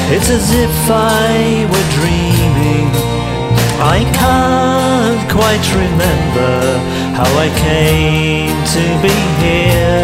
It's as if I were dreaming. I can't quite remember how I came to be here.